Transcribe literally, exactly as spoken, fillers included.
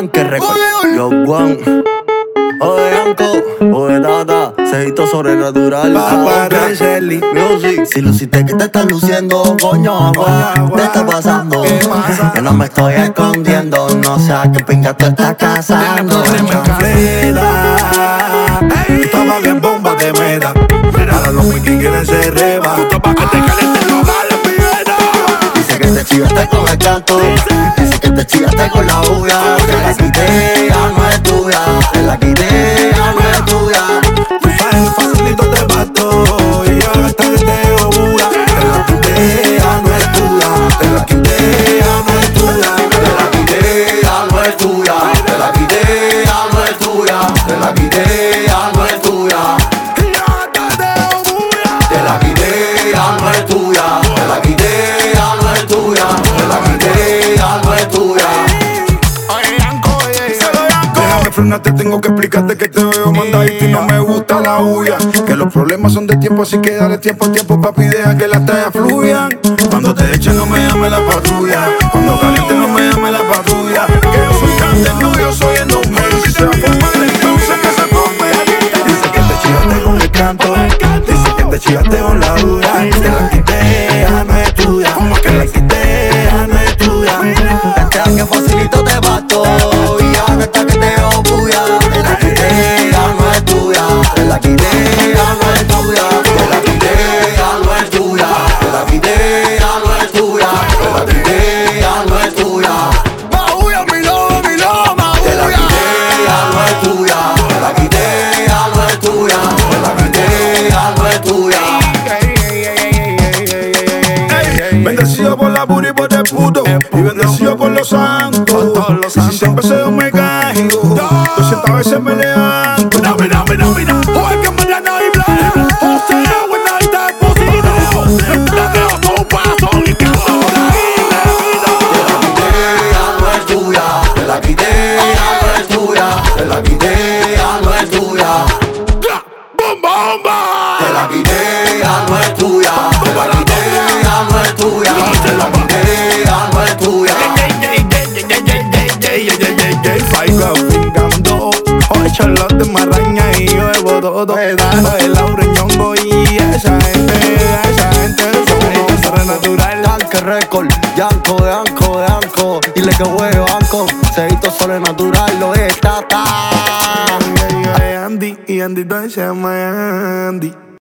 Tanque Record. Yo, Juan. Oye, Anco. Oye, Tata. Cejito sobrenatural. Papá, Racheli. Music. Si luciste que te estás luciendo, coño, agua. ¿Qué está pasando? ¿Qué pasa? Yo no me estoy escondiendo. No sé a qué pinga tú estás casando. Tú estabas bien bomba de meda. Ahora los Mickey quieren ser reba. Tú estabas que te calientes, no vale pena. Dice que te chivaste con el canto. Dice que te chivaste con la bulla. Que la quité, ya no es tuya. Que la quité, ya no es tuya. Tú sabes, facilito te basto. Y ahora está de teo bulla. Te la quité, ya no es tuya. Te la quité, ya no es tuya. Te la quité, ya no es tuya. Te la quité, ya no es tuya. Te la quité, ya no es tuya. Y ahora está de teo bulla. Te la quité, ya no es tuya. Te la quité, ya no es tuya. Te la quité, ya no es tuya. Déjame frenarte, tengo que explicarte que te veo mandadito y no me gusta la huya. Que los problemas son de tiempo, así que dale tiempo al tiempo, papi, deja que las tallas fluyan. Cuando te echen no me llame la patrulla. Cuando caliente no me llame la patrulla. Que yo soy cante, no, yo soy el nombre. Si se va a formar entonces que se forme. Dice que te chivaste con el canto. Dice que te chivaste con la dura. Te la quité, ya no es tuya. Que la quité, ya no es tuya. Este que facilito te basto. Y ahora está que te obuya. Te la quité, ya no es tuya. Te la quité, ya no es tuya. Te la quité, ya no es tuya. Te la quité, ya no es tuya. Te la quité, ya no es tuya. Mahuya, mi lobo, mi lobo, Te la quité, ya no es tuya. Te la quité, ya no es tuya. Te la quité, ya no es tuya. Bendecido por la pura y por el puto. Y bendecido por los santos. Y si siempre se me caigo, doscientas veces me levanto. Mira, mira, mira, mira. Hoy que mañana hay plan. O sea, buena y te positivo. Te dejo tu paso y que ahora Te la quité, ya no es tuya. Te la quité, ya no es tuya. ¡Bomba, bomba! Te la quité, ya no es tuya. Te la quité, ya no es tuya. Te la quité, ya no es tuya. Faiga pingando, hoy Charlotte Marraña y yo Evo todo. El Laureñongo y esa gente, esa gente somos sobrenatural. Tanque Record, Yanco de Anco de Anco. Dile que huevo Anco, Cejito sobrenatural, lo es Tata. Andy y Andy se llama Andy.